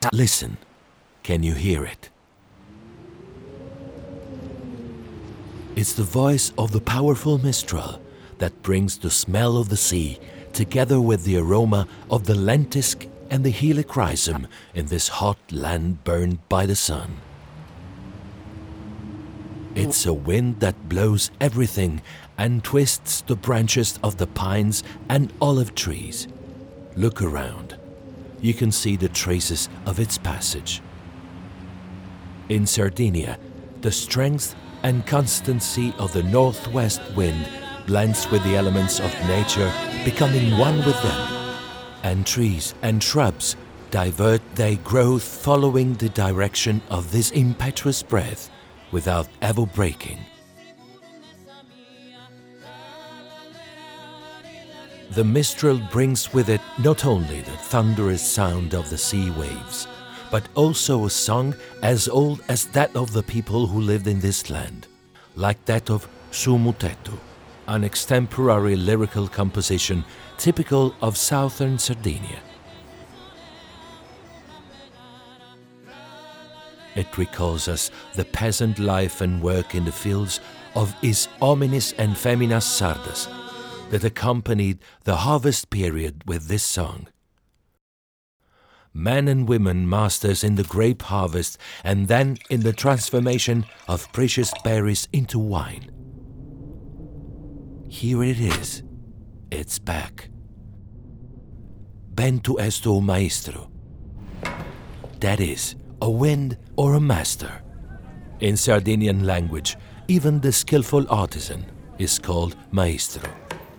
Listen, can you hear it? It's the voice of the powerful mistral that brings the smell of the sea together with the aroma of the lentisk and the helichrysum in this hot land burned by the sun. It's a wind that blows everything and twists the branches of the pines and olive trees. Look around. You can see the traces of its passage. In Sardinia, the strength and constancy of the northwest wind blends with the elements of nature, becoming one with them. And trees and shrubs divert their growth following the direction of this impetuous breath without ever breaking. The mistral brings with it not only the thunderous sound of the sea waves, but also a song as old as that of the people who lived in this land, like that of Sumutetu, an extemporary lyrical composition typical of southern Sardinia. It recalls us the peasant life and work in the fields of Is Hominis and Feminas Sardas that accompanied the harvest period with this song. Men and women masters in the grape harvest and then in the transformation of precious berries into wine. Here it is. It's back. Bentu esto maestro. That is, a wind or a master. In Sardinian language, even the skillful artisan is called maestro.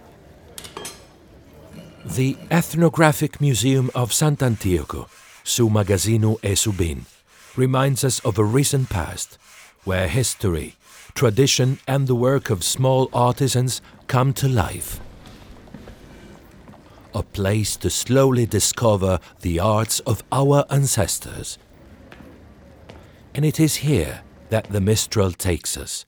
The Ethnographic Museum of Sant'Antioco, su Magazzino e Subin, reminds us of a recent past, where history, tradition and the work of small artisans come to life. A place to slowly discover the arts of our ancestors. And it is here that the Mistral takes us.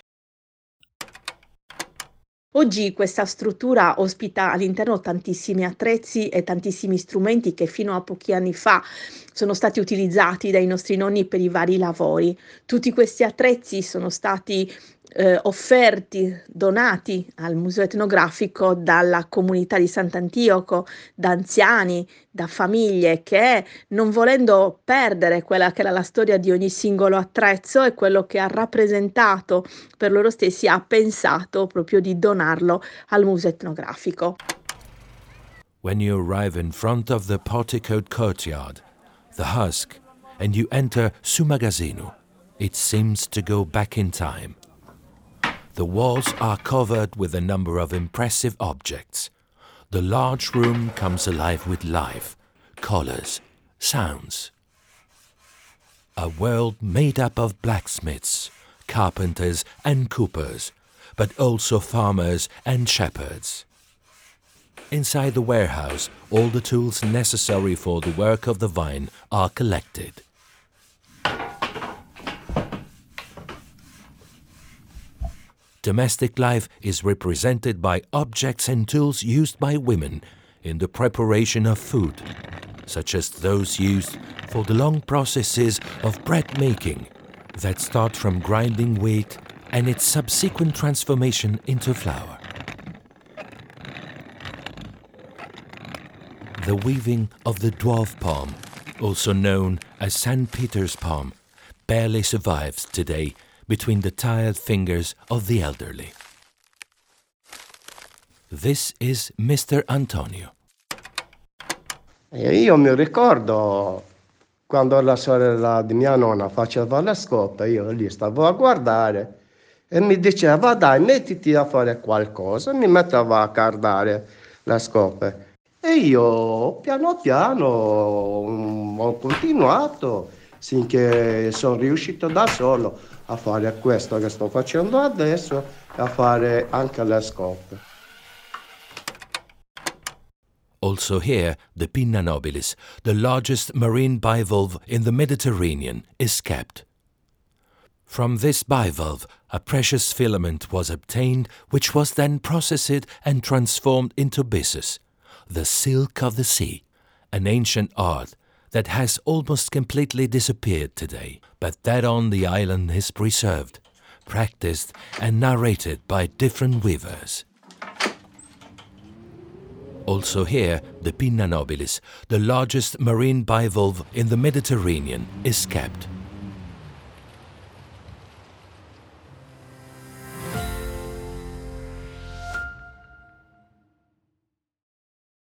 Oggi questa struttura ospita all'interno tantissimi attrezzi e tantissimi strumenti che fino a pochi anni fa sono stati utilizzati dai nostri nonni per i vari lavori. Tutti questi attrezzi sono stati offerti, donati al Museo Etnografico dalla comunità di Sant'Antioco, da anziani, da famiglie che, non volendo perdere quella che era la storia di ogni singolo attrezzo e quello che ha rappresentato per loro stessi, ha pensato proprio di donarlo al Museo Etnografico. When you arrive in front of the porticoed courtyard, the husk, and you enter Su Magazzino, it seems to go back in time. The walls are covered with a number of impressive objects. The large room comes alive with life, colors, sounds. A world made up of blacksmiths, carpenters and coopers, but also farmers and shepherds. Inside the warehouse, all the tools necessary for the work of the vine are collected. Domestic life is represented by objects and tools used by women in the preparation of food, such as those used for the long processes of bread making that start from grinding wheat and its subsequent transformation into flour. The weaving of the dwarf palm, also known as St. Peter's palm, barely survives today between the tired fingers of the elderly. This is Mr. Antonio. Io mi ricordo quando la sorella di mia nonna faceva le scope, io lì stavo a guardare e mi diceva dai mettiti a fare qualcosa, mi metteva a cardare le scope e io piano piano ho continuato finché sono riuscito da solo a fare questo che sto facendo adesso e a fare anche le scope. Also here, the Pinna nobilis, the largest marine bivalve in the Mediterranean, is kept. From this bivalve, a precious filament was obtained which was then processed and transformed into byssus, the silk of the sea, an ancient art that has almost completely disappeared today, but that on the island is preserved, practiced and narrated by different weavers. Also here, the Pinna nobilis, the largest marine bivalve in the Mediterranean, is kept.